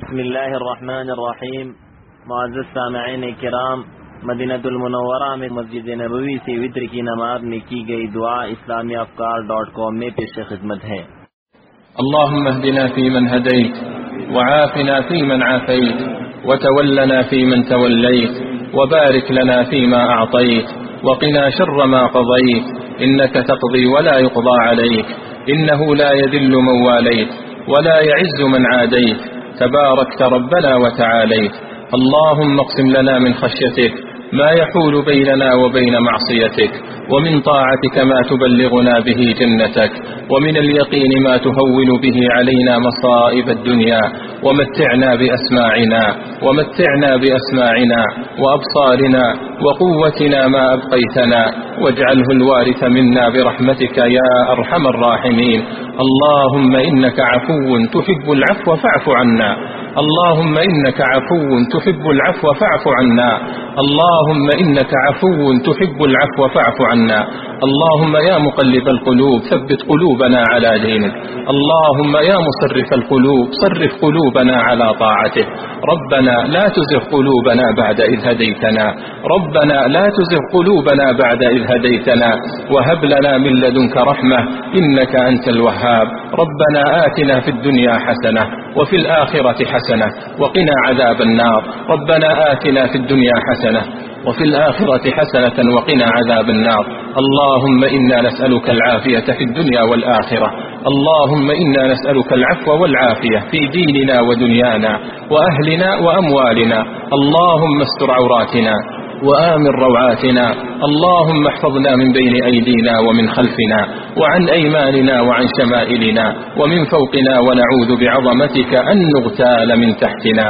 بسم الله الرحمن الرحیم. معزز سامعین کرام، مدینہ المنورہ میں مسجد نبوی سے وتر کی نماز میں کی گئی دعا اسلامیافکار.com میں پیش خدمت ہے. اللهم اهدنا فيمن هديت، وعافنا فيمن عافيت، وتولنا فيمن توليت، وبارك لنا فيما أعطيت، وقنا شر ما قضيت، إنك تقضي ولا يقضى عليك، إنه لا يذل من واليت ولا يعز من عاديت، تباركت ربنا وتعاليت. اللهم اقسم لنا من خشيتك ما يحول بيننا وبين معصيتك، ومن طاعتك ما تبلغنا به جنتك، ومن اليقين ما تهون به علينا مصائب الدنيا، ومتعنا بأسماعنا وأبصارنا وقوتنا ما أبقيتنا، واجعله الوارث منا برحمتك يا أرحم الراحمين. اللهم إنك عفو تحب العفو فاعف عنا، اللهم إنك عفو تحب العفو فاعف عنا، اللهم إنك عفو تحب العفو فاعف عنا. اللهم يا مقلب القلوب ثبت قلوبنا على دينك، اللهم يا مصرف القلوب صرف قلوبنا على طاعتك. ربنا لا تزغ قلوبنا بعد إذ هديتنا، ربنا لا تزغ قلوبنا بعد إذ هديتنا، وهب لنا من لدنك رحمة إنك أنت الوهاب. ربنا آتنا في الدنيا حسنة وفي الآخرة حسنة وقنا عذاب النار. ربنا آتنا في الدنيا حسنة وفي الآخرة حسنة وقنا عذاب النار. اللهم إنا نسألك العافية في الدنيا والآخرة، اللهم إنا نسألك العفو والعافية في ديننا ودنيانا وأهلنا وأموالنا. اللهم استر عوراتنا وآمن روعاتنا، اللهم احفظنا من بين أيدينا ومن خلفنا وعن أيماننا وعن شمائلنا ومن فوقنا، ونعوذ بعظمتك أن نغتال من تحتنا.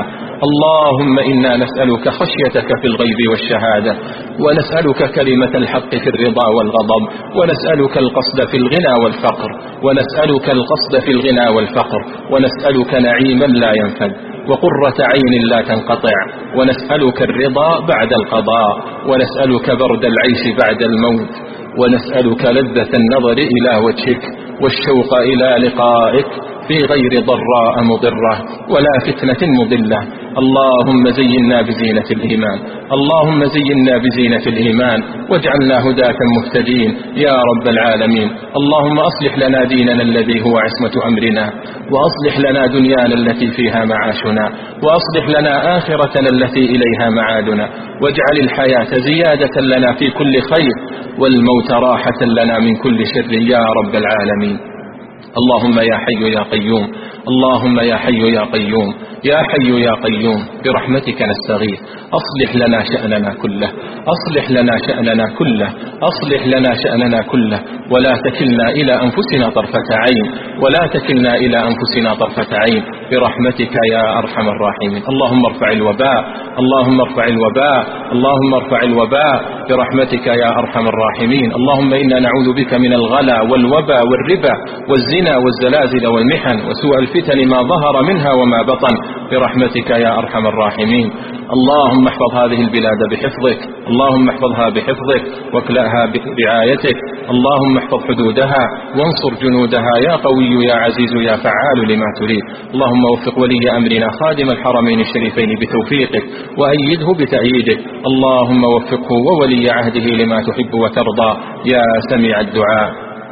اللهم إنا نسألك خشيتك في الغيب والشهادة، ونسألك كلمة الحق في الرضا والغضب، ونسألك القصد في الغنى والفقر، ونسألك القصد في الغنى والفقر، ونسألك نعيما لا ينفد وقرة عين لا تنقطع، ونسألك الرضا بعد القضاء، ونسألك برد العيش بعد الموت، ونسألك لذة النظر إلى وجهك والشوق إلى لقائك في غير ضراء مضرة ولا فتنة مضلة. اللهم زينا بزينة الإيمان، اللهم زينا بزينة الإيمان واجعلنا هداة مهتدين يا رب العالمين. اللهم أصلح لنا ديننا الذي هو عصمة أمرنا، وأصلح لنا دنيانا التي فيها معاشنا، وأصلح لنا آخرتنا التي إليها معادنا، واجعل الحياة زيادة لنا في كل خير، والموت راحة لنا من كل شر يا رب العالمين. اللهم يا حي يا قيوم، اللهم يا حي يا قيوم، يا حي يا قيوم برحمتك نستغيث. أصلح لنا شأننا كله، أصلح لنا شأننا كله، أصلح لنا شأننا كله، ولا تكلنا إلى أنفسنا طرفة عين، ولا تكلنا إلى أنفسنا طرفة عين برحمتك يا أرحم الراحمين. اللهم ارفع الوباء، اللهم ارفع الوباء، اللهم ارفع الوباء برحمتك يا أرحم الراحمين. اللهم إنا نعوذ بك من الغلا والوبا والربا والزنا والزلازل والمحن وسوء الفتن ما ظهر منها وما بطن برحمتك يا أرحم الراحمين. اللهم احفظ هذه البلاد بحفظك، اللهم احفظها بحفظك واكلأها برعايتك، اللهم احفظ حدودها وانصر جنودها يا قوي يا عزيز يا فعال لما تريد. اللهم وفق ولي أمرنا خادم الحرمين الشريفين بتوفيقك، وأيده بتأييدك. اللهم وفقه وولي عهده لما تحب وترضى يا سميع الدعاء.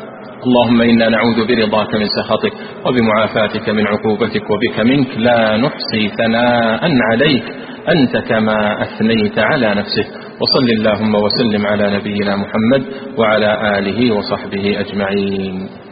اللهم إنا نعوذ برضاك من سخطك، وبمعافاتك من عقوبتك، وبك منك لا نحصي ثناء عليك أنت كما أثنيت على نفسك. وصل اللهم وسلم على نبينا محمد وعلى آله وصحبه أجمعين.